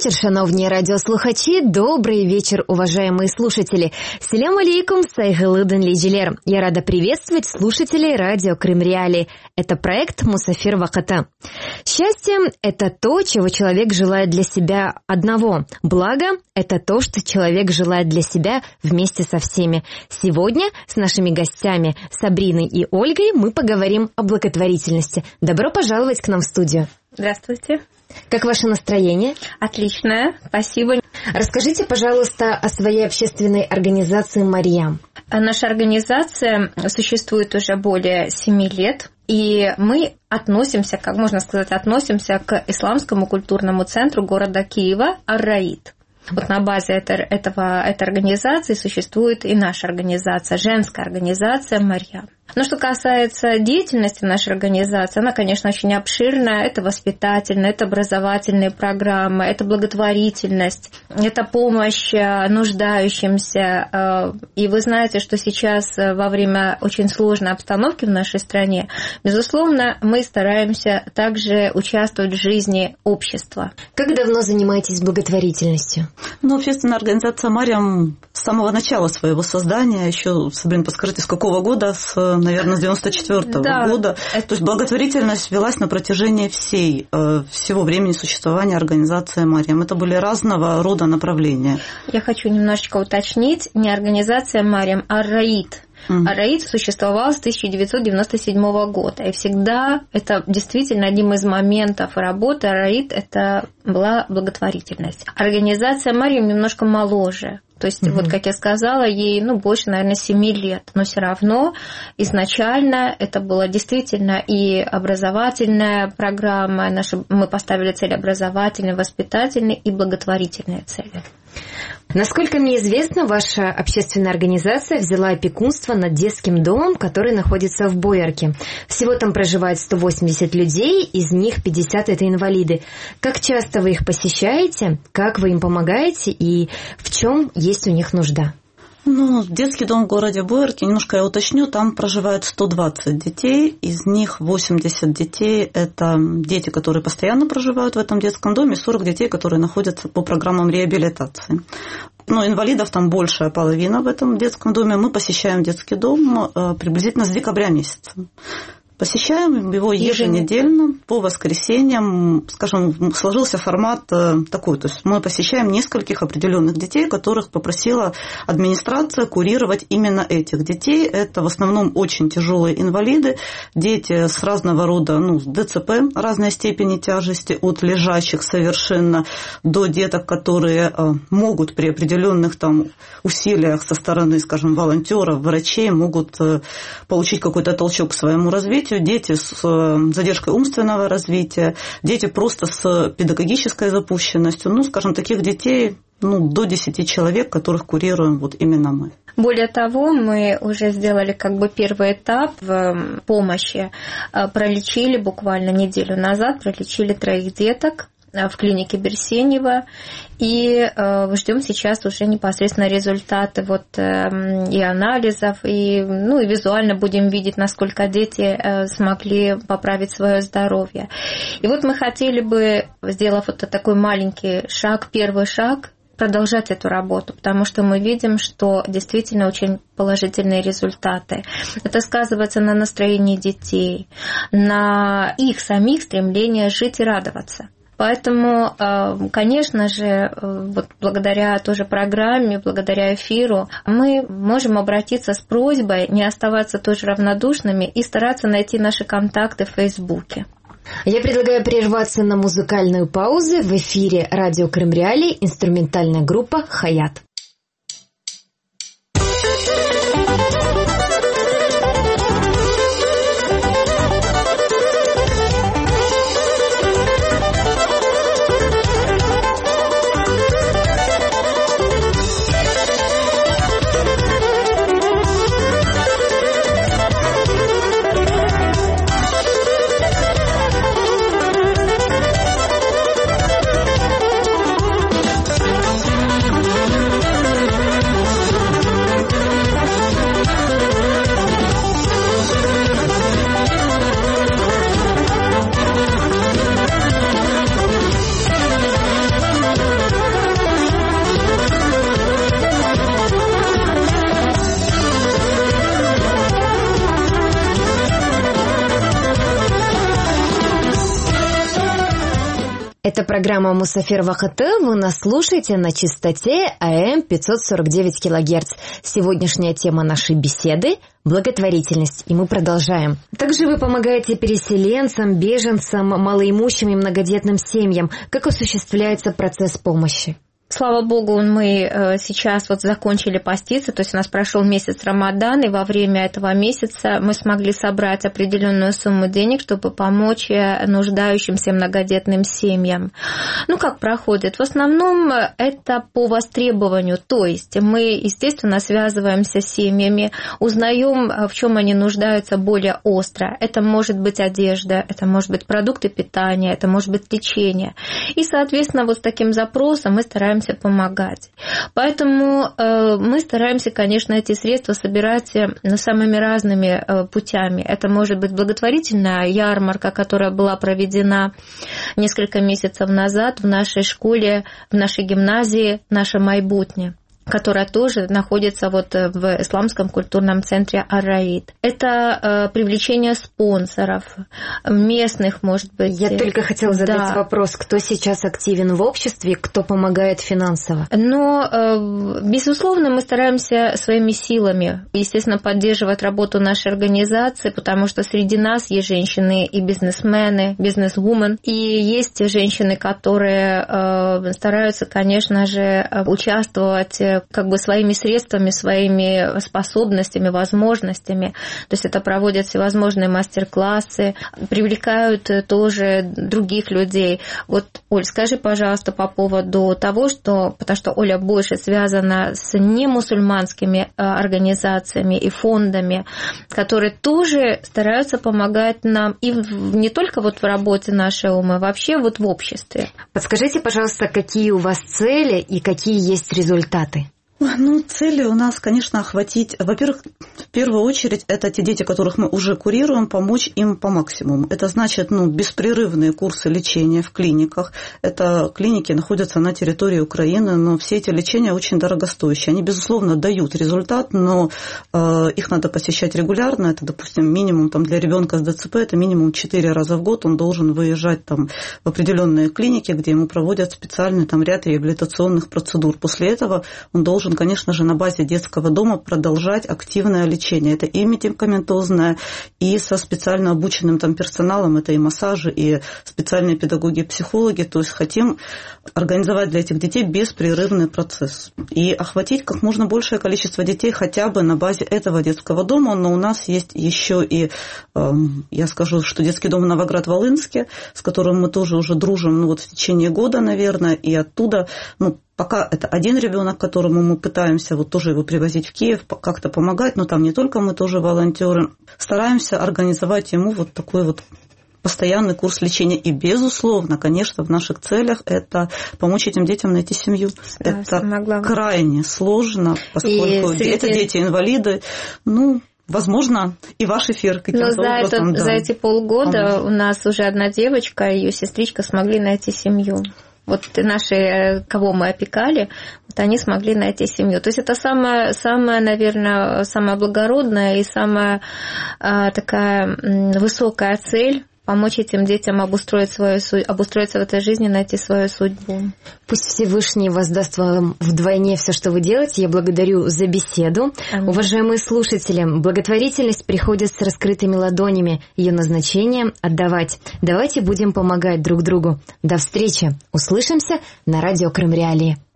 вечер, шановні радіослухачі, добрый вечер, уважаемые слушатели. Селям алейкум, сайгылыдын лейджелер. Я рада приветствовать слушателей радио Крым Реалии. Это проект «Мусафир Вакыты». Счастье – это то, чего человек желает для себя одного. Благо – это то, что человек желает для себя вместе со всеми. Сегодня с нашими гостями Сабриной и Ольгой мы поговорим о благотворительности. Добро пожаловать к нам в студию. Здравствуйте. Как ваше настроение? Отличное, спасибо. Расскажите, пожалуйста, о своей общественной организации «Марьям». Наша организация существует уже более 7 лет, и мы относимся, как можно сказать, к исламскому культурному центру города Киева Ар-Раид. Вот на базе этой организации существует и наша организация, женская организация «Марьям». Но что касается деятельности нашей организации, она, конечно, очень обширная. Это воспитательная, это образовательные программы, это благотворительность, это помощь нуждающимся. И вы знаете, что сейчас во время очень сложной обстановки в нашей стране, безусловно, мы стараемся также участвовать в жизни общества. Как давно занимаетесь благотворительностью? Общественная организация «Марьям» с самого начала своего создания, еще, Сабрина, подскажите, с какого года? Наверное, с 94-го года. То есть благотворительность велась на протяжении всего времени существования организации «Марьям». Это были разного рода направления. Я хочу немножечко уточнить. Не организация «Марьям», а «Ар-Раид». Ар-Раид существовал с 1997 года. И всегда это действительно одним из моментов работы Ар-Раид это была благотворительность. Организация «Марьям» немножко моложе. То есть, вот как я сказала, ей больше, наверное, 7 лет. Но все равно изначально это была действительно и образовательная программа. Мы поставили цели образовательные, воспитательные и благотворительные цели. Насколько мне известно, ваша общественная организация взяла опекунство над детским домом, который находится в Боярке. Всего там проживает 180 людей, из них 50 – это инвалиды. Как часто вы их посещаете, как вы им помогаете и в чем есть у них нужда? Детский дом в городе Боярке, немножко я уточню, там проживает 120 детей, из них 80 детей – это дети, которые постоянно проживают в этом детском доме, и 40 детей, которые находятся по программам реабилитации. Инвалидов там большая половина в этом детском доме. Мы посещаем детский дом приблизительно с декабря месяца. Посещаем его еженедельно по воскресеньям. Скажем, сложился формат такой. То есть мы посещаем нескольких определенных детей, которых попросила администрация курировать именно этих детей. Это в основном очень тяжелые инвалиды, дети с разного рода с ДЦП разной степени тяжести, от лежачих совершенно до деток, которые могут при определенных усилиях со стороны, скажем, волонтеров, врачей, могут получить какой-то толчок к своему развитию. Дети с задержкой умственного развития, дети просто с педагогической запущенностью. Скажем, таких детей до 10 человек, которых курируем именно мы. Более того, мы уже сделали первый этап в помощи. Пролечили буквально неделю назад, 3 деток в клинике Берсенева, и ждем сейчас уже непосредственно результаты и анализов, и визуально будем видеть, насколько дети смогли поправить свое здоровье. И мы хотели бы, сделав такой маленький шаг, первый шаг, продолжать эту работу, потому что мы видим, что действительно очень положительные результаты. Это сказывается на настроении детей, на их самих стремлении жить и радоваться. Поэтому, конечно же, благодаря тоже программе, благодаря эфиру, мы можем обратиться с просьбой не оставаться тоже равнодушными и стараться найти наши контакты в Фейсбуке. Я предлагаю прерваться на музыкальную паузу. В эфире радио Крым Реалии инструментальная группа «Хаят». Это программа «Мусафир ВАХТ». Вы нас слушаете на частоте АМ 549 кГц. Сегодняшняя тема нашей беседы – благотворительность. И мы продолжаем. Также вы помогаете переселенцам, беженцам, малоимущим и многодетным семьям. Как осуществляется процесс помощи? Слава Богу, мы сейчас вот закончили поститься, то есть у нас прошел месяц Рамадан, и во время этого месяца мы смогли собрать определенную сумму денег, чтобы помочь нуждающимся многодетным семьям. Как проходит? В основном это по востребованию, то есть мы, естественно, связываемся с семьями, узнаем, в чем они нуждаются более остро. Это может быть одежда, это может быть продукты питания, это может быть лечение. И, соответственно, вот с таким запросом мы стараемся помогать. Поэтому мы стараемся, конечно, эти средства собирать самыми разными путями. Это может быть благотворительная ярмарка, которая была проведена несколько месяцев назад в нашей школе, в нашей гимназии, в нашем Майбутне, которая тоже находится вот в исламском культурном центре Ар-Раид. Это привлечение спонсоров, местных, может быть. Я только хотела задать вопрос, кто сейчас активен в обществе, кто помогает финансово? Но, безусловно, мы стараемся своими силами, естественно, поддерживать работу нашей организации, потому что среди нас есть женщины и бизнесмены, бизнесвумен, и есть женщины, которые стараются, конечно же, участвовать как бы своими средствами, своими способностями, возможностями. То есть это проводят всевозможные мастер-классы, привлекают тоже других людей. Вот, Оль, скажи, пожалуйста, по поводу того, потому что Оля больше связана с немусульманскими организациями и фондами, которые тоже стараются помогать нам и не только вот в работе нашей умы, вообще вот в обществе. Подскажите, пожалуйста, какие у вас цели и какие есть результаты? Цели у нас, конечно, охватить, во-первых, в первую очередь, это те дети, которых мы уже курируем, помочь им по максимуму. Это значит, беспрерывные курсы лечения в клиниках. Это клиники находятся на территории Украины, но все эти лечения очень дорогостоящие. Они, безусловно, дают результат, но их надо посещать регулярно. Это, допустим, минимум для ребенка с ДЦП, это минимум 4 раза в год. Он должен выезжать в определенные клиники, где ему проводят специальный ряд реабилитационных процедур. После этого он должен, конечно же, на базе детского дома продолжать активное лечение. Это и медикаментозное, и со специально обученным персоналом, это и массажи, и специальные педагоги и психологи. То есть хотим организовать для этих детей беспрерывный процесс и охватить как можно большее количество детей хотя бы на базе этого детского дома. Но у нас есть еще и, я скажу, что детский дом в Новоград-Волынске, с которым мы тоже уже дружим в течение года, наверное, и оттуда, пока это один ребенок, которому мы пытаемся тоже его привозить в Киев, как-то помогать, но там не только мы, тоже волонтеры. Стараемся организовать ему такой постоянный курс лечения. И, безусловно, конечно, в наших целях это помочь этим детям найти семью. Да, это крайне сложно, поскольку это дети-инвалиды. Возможно, и ваш эфир каким-то образом. За эти полгода у нас уже одна девочка и ее сестричка смогли найти семью. Наши, кого мы опекали, они смогли найти семью. То есть это самая, наверное, самая благородная и самая такая высокая цель – помочь этим детям обустроиться в этой жизни, найти свою судьбу. Пусть Всевышний воздаст вам вдвойне все, что вы делаете. Я благодарю за беседу. Аминь. Уважаемые слушатели, благотворительность приходит с раскрытыми ладонями. Ее назначение – отдавать. Давайте будем помогать друг другу. До встречи. Услышимся на радио Крым Реалии.